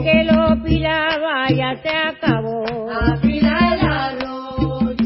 que lo pilaba ya se acabó. Apila el arroz.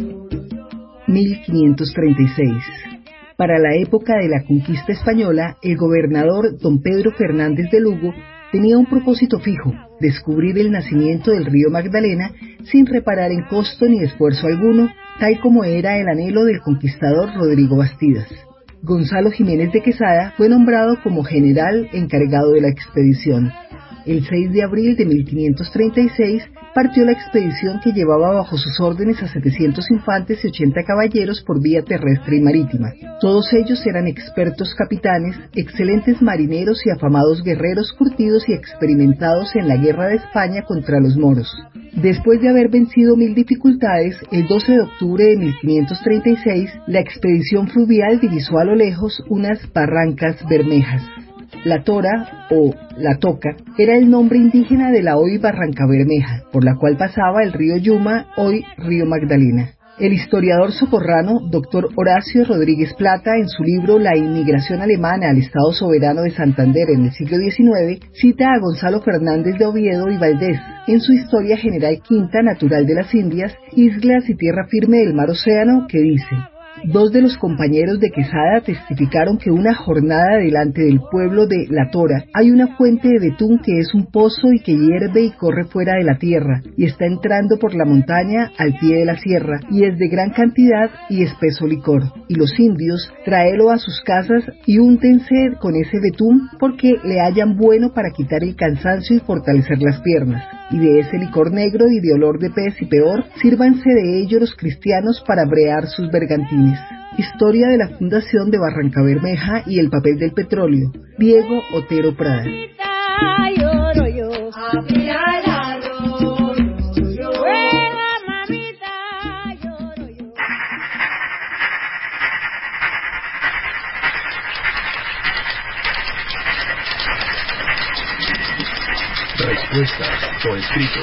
1536. Para la época de la conquista española, el gobernador don Pedro Fernández de Lugo tenía un propósito fijo: descubrir el nacimiento del río Magdalena sin reparar en costo ni esfuerzo alguno, tal como era el anhelo del conquistador Rodrigo Bastidas. Gonzalo Jiménez de Quesada fue nombrado como general encargado de la expedición. El 6 de abril de 1536 partió la expedición, que llevaba bajo sus órdenes a 700 infantes y 80 caballeros por vía terrestre y marítima. Todos ellos eran expertos capitanes, excelentes marineros y afamados guerreros curtidos y experimentados en la guerra de España contra los moros. Después de haber vencido 1000 dificultades, el 12 de octubre de 1536, la expedición fluvial divisó a lo lejos unas barrancas bermejas. La Tora, o La Toca, era el nombre indígena de la hoy Barranca Bermeja, por la cual pasaba el río Yuma, hoy río Magdalena. El historiador socorrano Dr. Horacio Rodríguez Plata, en su libro La inmigración alemana al Estado soberano de Santander en el siglo XIX, cita a Gonzalo Fernández de Oviedo y Valdés en su Historia General Quinta Natural de las Indias, Islas y Tierra Firme del Mar Océano, que dice: Dos de los compañeros de Quesada testificaron que una jornada delante del pueblo de La Tora hay una fuente de betún que es un pozo y que hierve y corre fuera de la tierra, y está entrando por la montaña al pie de la sierra, y es de gran cantidad y espeso licor. Y los indios tráelo a sus casas y úntense con ese betún, porque le hallan bueno para quitar el cansancio y fortalecer las piernas. Y de ese licor negro y de olor de pez y peor, sírvanse de ello los cristianos para brear sus bergantines. Historia de la fundación de Barranca Bermeja y el papel del petróleo. Diego Otero Prada. Respuestas por escrito.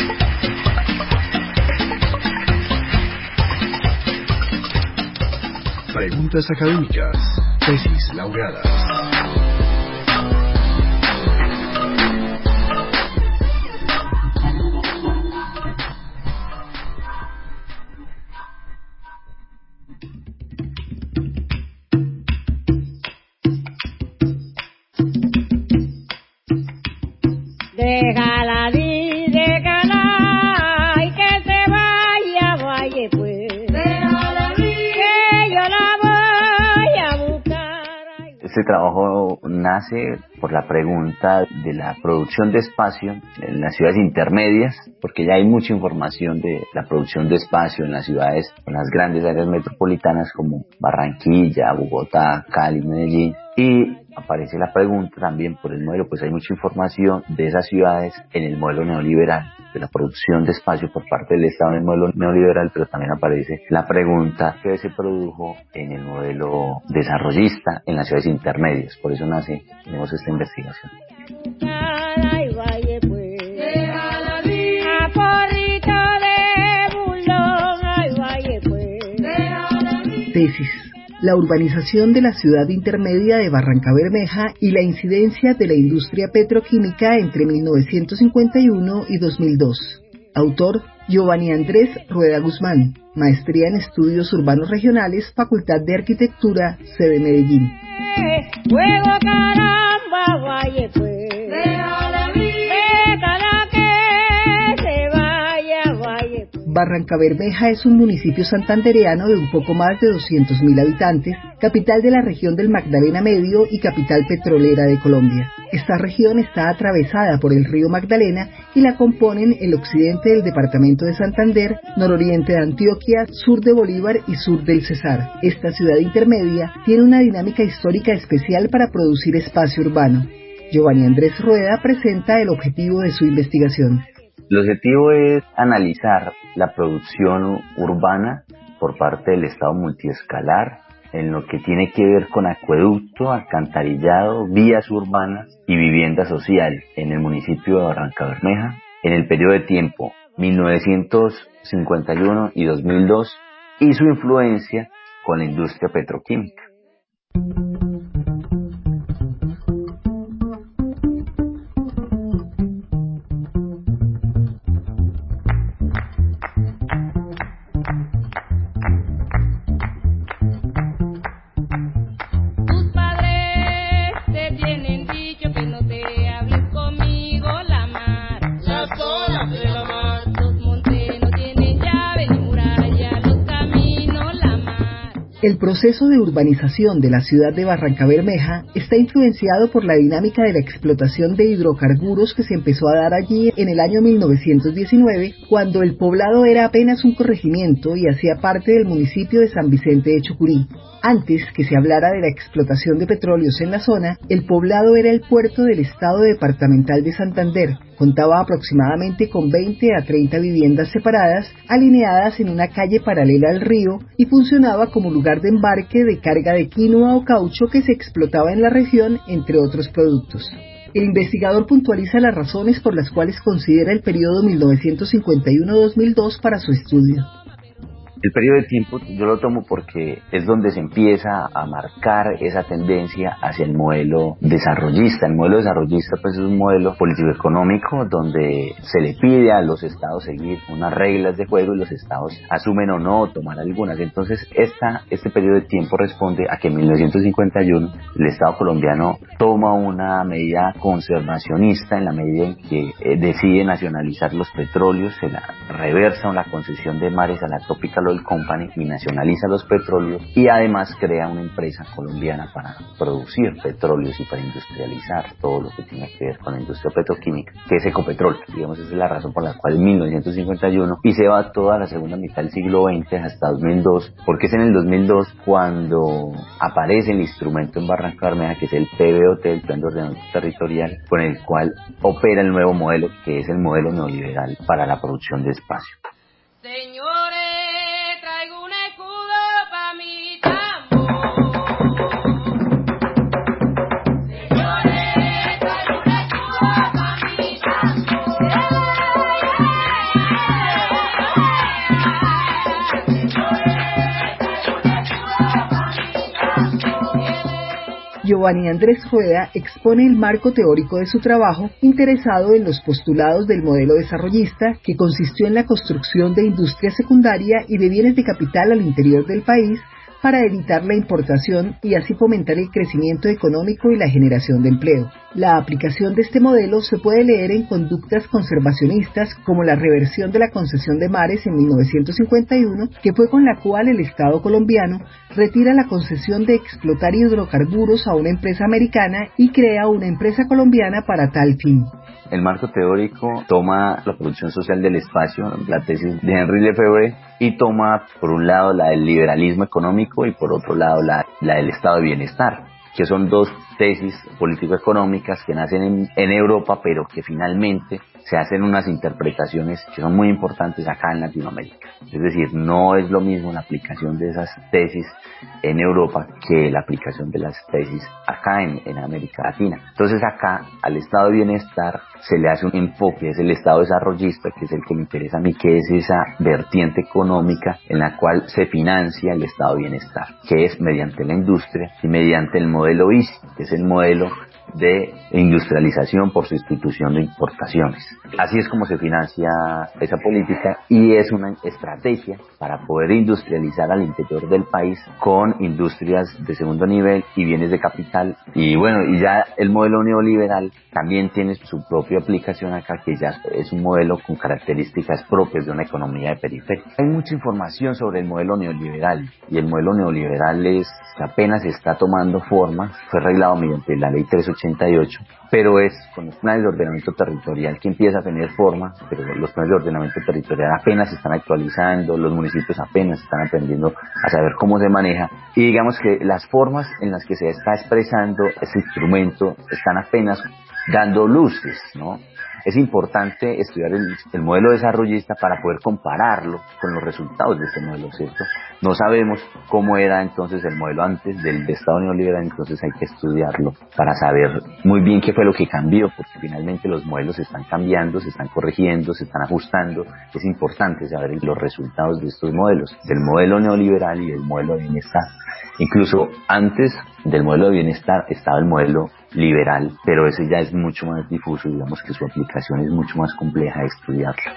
Preguntas académicas. Tesis laureadas. Déjala, y que se vaya pues. Déjala, que yo la voy a buscar. Este trabajo nace por la pregunta de la producción de espacio en las ciudades intermedias, porque ya hay mucha información de la producción de espacio en las ciudades, en las grandes áreas metropolitanas como Barranquilla, Bogotá, Cali, Medellín, y aparece la pregunta también por el modelo, pues hay mucha información de esas ciudades en el modelo neoliberal, de la producción de espacio por parte del Estado en el modelo neoliberal, pero también aparece la pregunta que se produjo en el modelo desarrollista en las ciudades intermedias. Por eso nace, tenemos esta investigación. Tesis: la urbanización de la ciudad intermedia de Barranca Bermeja y la incidencia de la industria petroquímica entre 1951 y 2002. Autor: Giovanni Andrés Rueda Guzmán, Maestría en Estudios Urbanos Regionales, Facultad de Arquitectura, sede Medellín. Fuego, caramba, vaya pues. Barranca Bermeja es un municipio santandereano de un poco más de 200.000 habitantes, capital de la región del Magdalena Medio y capital petrolera de Colombia. Esta región está atravesada por el río Magdalena y la componen el occidente del departamento de Santander, nororiente de Antioquia, sur de Bolívar y sur del Cesar. Esta ciudad intermedia tiene una dinámica histórica especial para producir espacio urbano. Giovanni Andrés Rueda presenta el objetivo de su investigación. El objetivo es analizar la producción urbana por parte del Estado multiescalar en lo que tiene que ver con acueducto, alcantarillado, vías urbanas y vivienda social en el municipio de Barranca Bermeja en el periodo de tiempo 1951 y 2002 y su influencia con la industria petroquímica. El proceso de urbanización de la ciudad de Barrancabermeja está influenciado por la dinámica de la explotación de hidrocarburos que se empezó a dar allí en el año 1919, cuando el poblado era apenas un corregimiento y hacía parte del municipio de San Vicente de Chucurí. Antes que se hablara de la explotación de petróleos en la zona, el poblado era el puerto del Estado Departamental de Santander. Contaba aproximadamente con 20 a 30 viviendas separadas, alineadas en una calle paralela al río, y funcionaba como lugar de embarque de carga de quinoa o caucho que se explotaba en la región, entre otros productos. El investigador puntualiza las razones por las cuales considera el periodo 1951-2002 para su estudio. El periodo de tiempo yo lo tomo porque es donde se empieza a marcar esa tendencia hacia el modelo desarrollista. El modelo desarrollista pues es un modelo político-económico donde se le pide a los estados seguir unas reglas de juego y los estados asumen o no tomar algunas. Entonces este periodo de tiempo responde a que en 1951 el Estado colombiano toma una medida conservacionista en la medida en que decide nacionalizar los petróleos, se la reversa la concesión de mares a la Tropical Oil Company y nacionaliza los petróleos y además crea una empresa colombiana para producir petróleos y para industrializar todo lo que tiene que ver con la industria petroquímica, que es Ecopetrol. Digamos, esa es la razón por la cual en 1951 y se va toda la segunda mitad del siglo XX hasta 2002, porque es en el 2002 cuando aparece el instrumento en Barrancabermeja, que es el PBOT, el Plan de Ordenamiento Territorial, con el cual opera el nuevo modelo, que es el modelo neoliberal para la producción de espacio. Señores, traigo un escudo pa' mi tambor. Señores, traigo un escudo pa' mi tambor. Giovanni Andrés Rueda expone el marco teórico de su trabajo, interesado en los postulados del modelo desarrollista, que consistió en la construcción de industria secundaria y de bienes de capital al interior del país para evitar la importación y así fomentar el crecimiento económico y la generación de empleo. La aplicación de este modelo se puede leer en conductas conservacionistas como la reversión de la concesión de mares en 1951, que fue con la cual el Estado colombiano retira la concesión de explotar hidrocarburos a una empresa americana y crea una empresa colombiana para tal fin. El marco teórico toma la producción social del espacio, la tesis de Henry Lefebvre, y toma por un lado la del liberalismo económico y por otro lado la del estado de bienestar, que son dos tesis político-económicas que nacen en Europa, pero que finalmente se hacen unas interpretaciones que son muy importantes acá en Latinoamérica. Es decir, no es lo mismo la aplicación de esas tesis en Europa que la aplicación de las tesis acá en América Latina. Entonces acá al estado de bienestar se le hace un enfoque, es el estado desarrollista, que es el que me interesa a mí, que es esa vertiente económica en la cual se financia el estado de bienestar, que es mediante la industria y mediante el modelo ISI, que es el modelo de industrialización por sustitución de importaciones. Así es como se financia esa política y es una estrategia para poder industrializar al interior del país con industrias de segundo nivel y bienes de capital. Y bueno, y ya el modelo neoliberal también tiene su propia aplicación acá, que ya es un modelo con características propias de una economía de periferia. Hay mucha información sobre el modelo neoliberal y el modelo neoliberal es que apenas está tomando forma, fue arreglado mediante la ley 388, pero es con los planes de ordenamiento territorial que empieza a tener forma, pero los planes de ordenamiento territorial apenas se están actualizando, los municipios apenas están aprendiendo a saber cómo se maneja, y digamos que las formas en las que se está expresando ese instrumento están apenas dando luces, ¿no? Es importante estudiar el modelo desarrollista para poder compararlo con los resultados de este modelo, ¿cierto? No sabemos cómo era entonces el modelo antes del Estado neoliberal, entonces hay que estudiarlo para saber muy bien qué fue lo que cambió, porque finalmente los modelos están cambiando, se están corrigiendo, se están ajustando. Es importante saber los resultados de estos modelos, del modelo neoliberal y del modelo de bienestar. Incluso antes del modelo de bienestar estaba el modelo liberal, pero ese ya es mucho más difuso, digamos que su aplicación es mucho más compleja de estudiarla.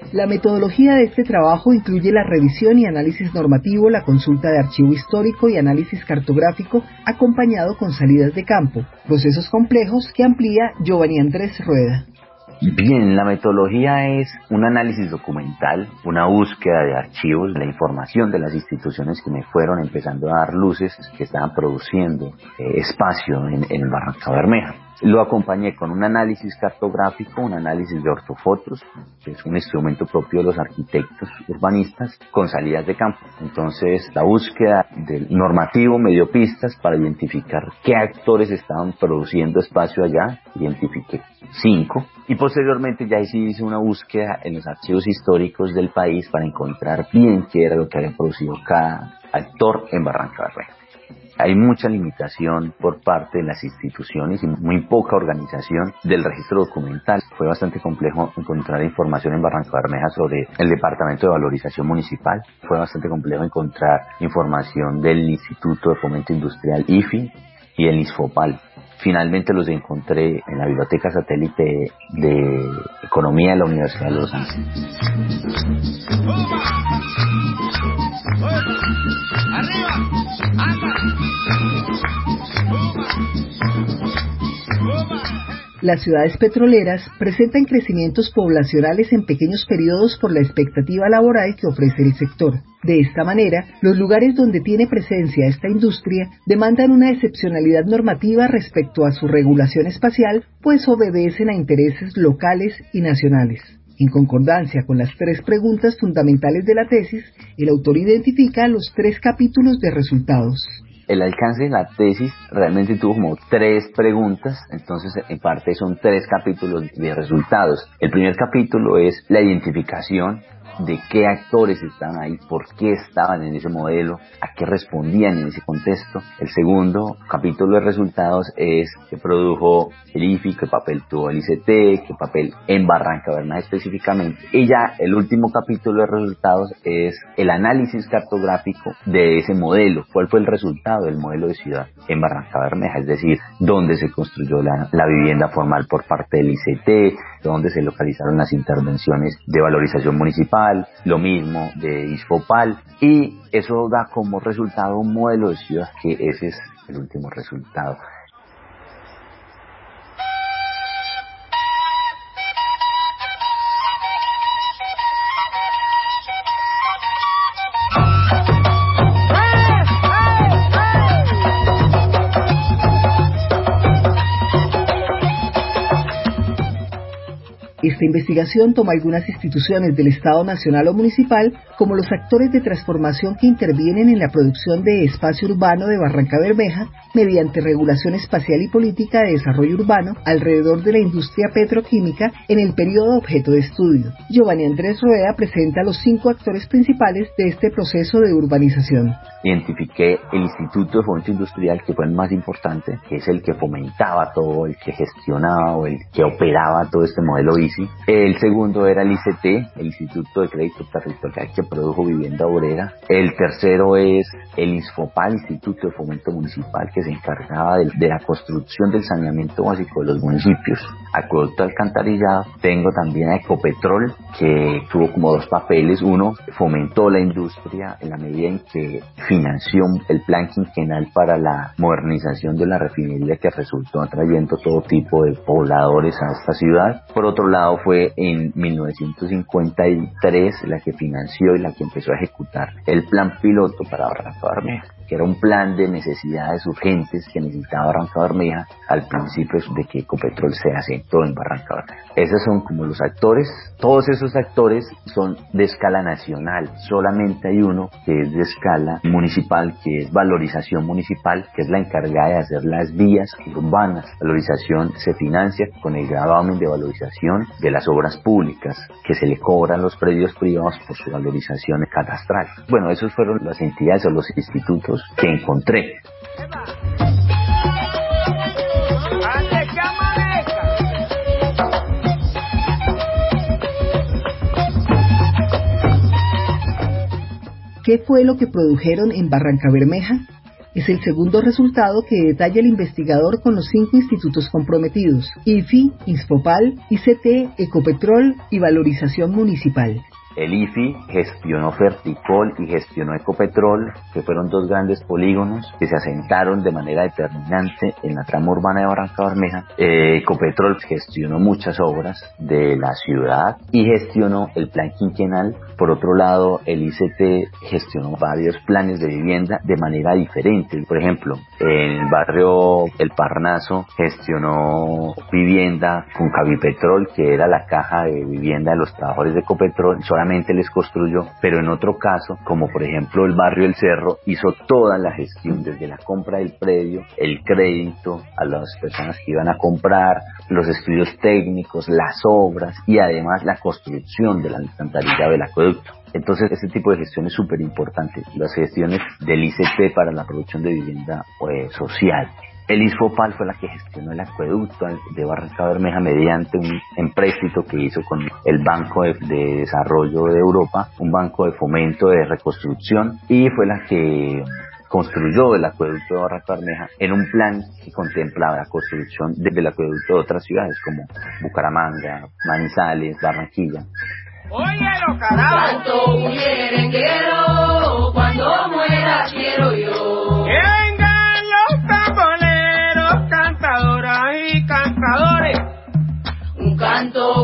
La metodología de este trabajo incluye la revisión y análisis normativo, la consulta de archivo histórico y análisis cartográfico, acompañado con salidas de campo, procesos complejos que amplía Giovanni Andrés Rueda. Bien, la metodología es un análisis documental, una búsqueda de archivos, la información de las instituciones que me fueron empezando a dar luces que estaban produciendo espacio en Barranca Bermeja. Lo acompañé con un análisis cartográfico, un análisis de ortofotos, que es un instrumento propio de los arquitectos urbanistas, con salidas de campo. Entonces, la búsqueda del normativo me dio pistas para identificar qué actores estaban produciendo espacio allá, identifiqué 5, y posteriormente ya hice una búsqueda en los archivos históricos del país para encontrar bien qué era lo que había producido cada actor en Barranca Bermeja. Hay mucha limitación por parte de las instituciones y muy poca organización del registro documental. Fue bastante complejo encontrar información en Barranca Bermeja sobre el Departamento de Valorización Municipal. Fue bastante complejo encontrar información del Instituto de Fomento Industrial IFI y el ISFOPAL. Finalmente los encontré en la Biblioteca Satélite de Economía de la Universidad de Los Ángeles. ¡Arriba! ¡Anda! Las ciudades petroleras presentan crecimientos poblacionales en pequeños periodos por la expectativa laboral que ofrece el sector. De esta manera, los lugares donde tiene presencia esta industria demandan una excepcionalidad normativa respecto a su regulación espacial, pues obedecen a intereses locales y nacionales. En concordancia con las 3 preguntas fundamentales de la tesis, el autor identifica los 3 capítulos de resultados. El alcance de la tesis realmente tuvo como 3 preguntas, entonces en parte son 3 capítulos de resultados. El primer capítulo es la identificación de qué actores estaban ahí, por qué estaban en ese modelo, a qué respondían en ese contexto. El segundo capítulo de resultados es qué produjo el IFI, qué papel tuvo el ICT, qué papel en Barranca Bermeja específicamente. Y ya el último capítulo de resultados es el análisis cartográfico de ese modelo. ¿Cuál fue el resultado del modelo de ciudad en Barranca Bermeja? Es decir, dónde se construyó la vivienda formal por parte del ICT, dónde se localizaron las intervenciones de valorización municipal, lo mismo de ISFOPAL, y eso da como resultado un modelo de ciudad, que ese es el último resultado. Esta investigación toma algunas instituciones del Estado nacional o municipal como los actores de transformación que intervienen en la producción de espacio urbano de Barranca Bermeja mediante regulación espacial y política de desarrollo urbano alrededor de la industria petroquímica en el periodo objeto de estudio. Giovanni Andrés Rueda presenta los 5 actores principales de este proceso de urbanización. Identifiqué el Instituto de Fomento Industrial, que fue el más importante, que es el que fomentaba todo, el que gestionaba o el que operaba todo este modelo ICI. El segundo era el ICT, el Instituto de Crédito Territorial, que produjo vivienda obrera. El tercero es el ISFOPAL, Instituto de Fomento Municipal, que se encargaba de la construcción del saneamiento básico de los municipios. Acueducto alcantarillado. Tengo también a Ecopetrol, que tuvo como 2 papeles. Uno, fomentó la industria en la medida en que financió el plan quinquenal para la modernización de la refinería, que resultó atrayendo todo tipo de pobladores a esta ciudad. Por otro lado, fue en 1953 la que financió y la que empezó a ejecutar el plan piloto para Barranca Bermeja, que era un plan de necesidades urgentes que necesitaba Barranca Bermeja al principio de que Ecopetrol se asentó en Barranca Bermeja. Esos son como los actores. Todos esos actores son de escala nacional. Solamente hay uno que es de escala municipal, que es Valorización Municipal, que es la encargada de hacer las vías urbanas. Valorización se financia con el gravamen de valorización de las obras públicas que se le cobran los predios privados por su valorización catastral. Bueno, esos fueron las entidades o los institutos que encontré. ¿Qué fue lo que produjeron en Barranca Bermeja? Es el segundo resultado que detalla el investigador con los 5 institutos comprometidos: IFI, Inspopal, ICT, Ecopetrol y Valorización Municipal. El IFI gestionó Ferticol y gestionó Ecopetrol, que fueron 2 grandes polígonos que se asentaron de manera determinante en la trama urbana de Barranca Bermeja. Ecopetrol gestionó muchas obras de la ciudad y gestionó el plan quinquenal. Por otro lado, el ICT gestionó varios planes de vivienda de manera diferente. Por ejemplo, en el barrio El Parnaso gestionó vivienda con Cavipetrol, que era la caja de vivienda de los trabajadores de Ecopetrol, solamente les construyó, pero en otro caso, como por ejemplo el barrio El Cerro, hizo toda la gestión, desde la compra del predio, el crédito a las personas que iban a comprar, los estudios técnicos, las obras y además la construcción del alcantarillado del acueducto. Entonces, este tipo de gestión es súper importante, las gestiones del ICT para la producción de vivienda social. El Inspopal fue la que gestionó el acueducto de Barranca Bermeja mediante un empréstito que hizo con el Banco de Desarrollo de Europa, un banco de fomento de reconstrucción, y fue la que construyó el acueducto de Barranca Bermeja en un plan que contemplaba la construcción del acueducto de otras ciudades como Bucaramanga, Manizales, Barranquilla. Óyelo, carajo. Cuánto merenguero, cuando muera quiero yo. Que vengan los tamboleros, cantadoras y cantadores. Un canto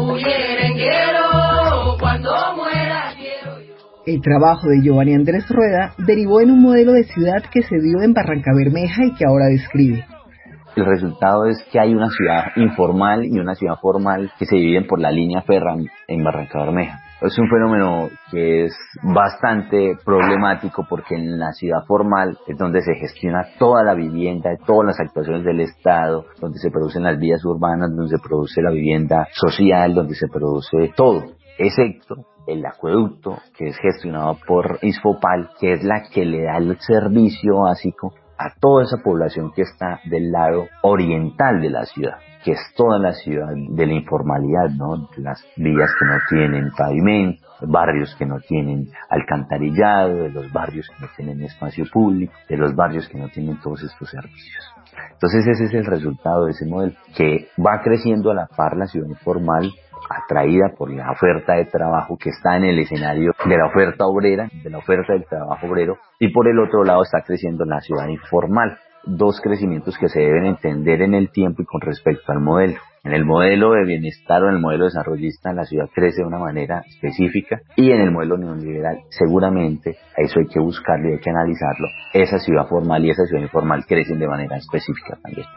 merenguero, cuando muera quiero yo. El trabajo de Giovanni Andrés Rueda derivó en un modelo de ciudad que se dio en Barranca Bermeja y que ahora describe. El resultado es que hay una ciudad informal y una ciudad formal que se dividen por la línea férrea en Barranca Bermeja. Es un fenómeno que es bastante problemático porque en la ciudad formal es donde se gestiona toda la vivienda, todas las actuaciones del Estado, donde se producen las vías urbanas, donde se produce la vivienda social, donde se produce todo, excepto el acueducto, que es gestionado por Inspopal, que es la que le da el servicio básico a toda esa población que está del lado oriental de la ciudad, que es toda la ciudad de la informalidad, ¿no? Las vías que no tienen pavimento, barrios que no tienen alcantarillado, de los barrios que no tienen espacio público, de los barrios que no tienen todos estos servicios. Entonces ese es el resultado de ese modelo, que va creciendo a la par la ciudad informal, atraída por la oferta de trabajo que está en el escenario de la oferta obrera, de la oferta del trabajo obrero, y por el otro lado está creciendo la ciudad informal. 2 crecimientos que se deben entender en el tiempo y con respecto al modelo. En el modelo de bienestar o en el modelo desarrollista la ciudad crece de una manera específica, y en el modelo neoliberal seguramente, a eso hay que buscarlo y hay que analizarlo, esa ciudad formal y esa ciudad informal crecen de manera específica también.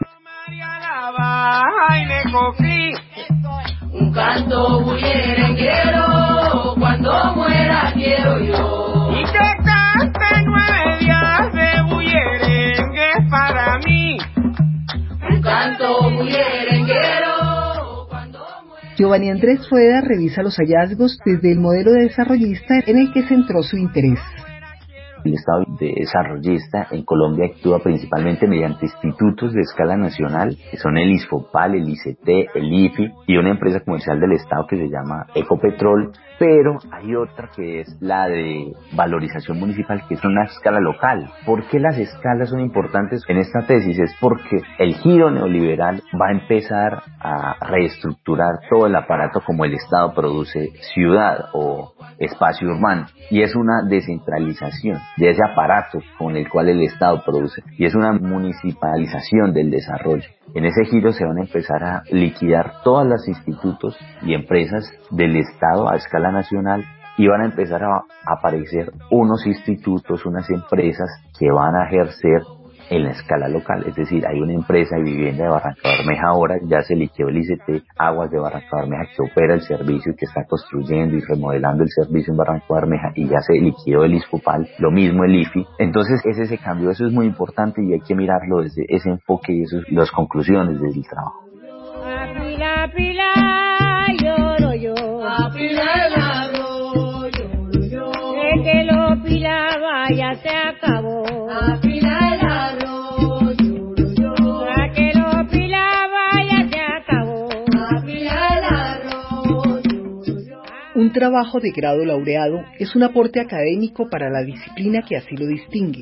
Un canto merenguero, cuando muera quiero yo. Y que cante 9 días de bullerengue para mí. Un canto merenguero, cuando muera. Giovanni Andrés Rueda revisa los hallazgos desde el modelo desarrollista en el que centró su interés. El Estado desarrollista en Colombia actúa principalmente mediante institutos de escala nacional, que son el Inspopal, el ICT, el IFI y una empresa comercial del Estado que se llama Ecopetrol, pero hay otra que es la de valorización municipal, que es una escala local. ¿Por qué las escalas son importantes en esta tesis? Es porque el giro neoliberal va a empezar a reestructurar todo el aparato como el Estado produce ciudad o espacio urbano, y es una descentralización de ese aparato con el cual el Estado produce, y es una municipalización del desarrollo. En ese giro se van a empezar a liquidar todos los institutos y empresas del Estado a escala nacional, y van a empezar a aparecer unos institutos, unas empresas que van a ejercer en la escala local. Es decir, hay una empresa de vivienda de Barranca Bermeja ahora, ya se liquidó el ICT Aguas de Barranca Bermeja, que opera el servicio y que está construyendo y remodelando el servicio en Barranca Bermeja, y ya se liquidó el Inspopal, lo mismo el IFI. Entonces es ese cambio, eso es muy importante y hay que mirarlo desde ese enfoque y esas las conclusiones del trabajo. Pila, pila, lloro yo. A pila el arroz, lloro yo. De que lo pilaba ya se acabó. A pila el arroz, lloro yo. A que lo pilaba ya se acabó. A pila el arroz, lloro yo. Un trabajo de grado laureado es un aporte académico para la disciplina que así lo distingue.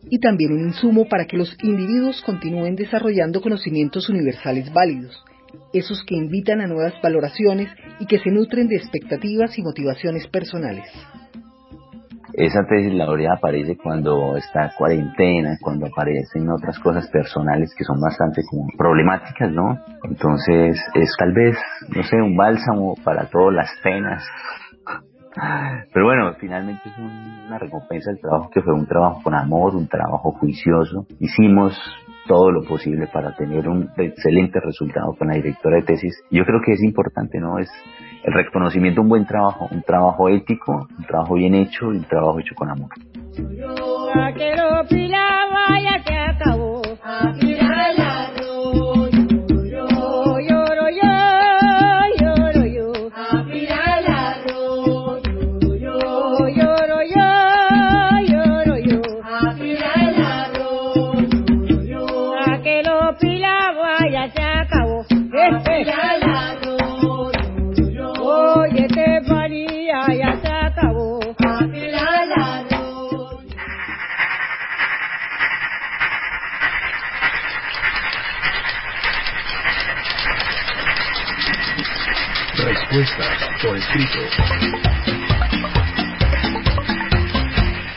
y también un insumo para que los individuos continúen desarrollando conocimientos universales válidos, esos que invitan a nuevas valoraciones y que se nutren de expectativas y motivaciones personales. Esa tesis laureada aparece cuando está cuarentena, cuando aparecen otras cosas personales que son bastante como problemáticas, ¿no? Entonces es tal vez, no sé, un bálsamo para todas las penas. Pero bueno, finalmente es una recompensa del trabajo, que fue un trabajo con amor, un trabajo juicioso. Hicimos todo lo posible para tener un excelente resultado con la directora de tesis. Yo creo que es importante, ¿no? Es el reconocimiento de un buen trabajo, un trabajo ético, un trabajo bien hecho y un trabajo hecho con amor. Respuestas por escrito.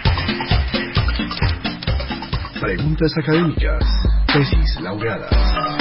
Preguntas académicas. Tesis laureadas.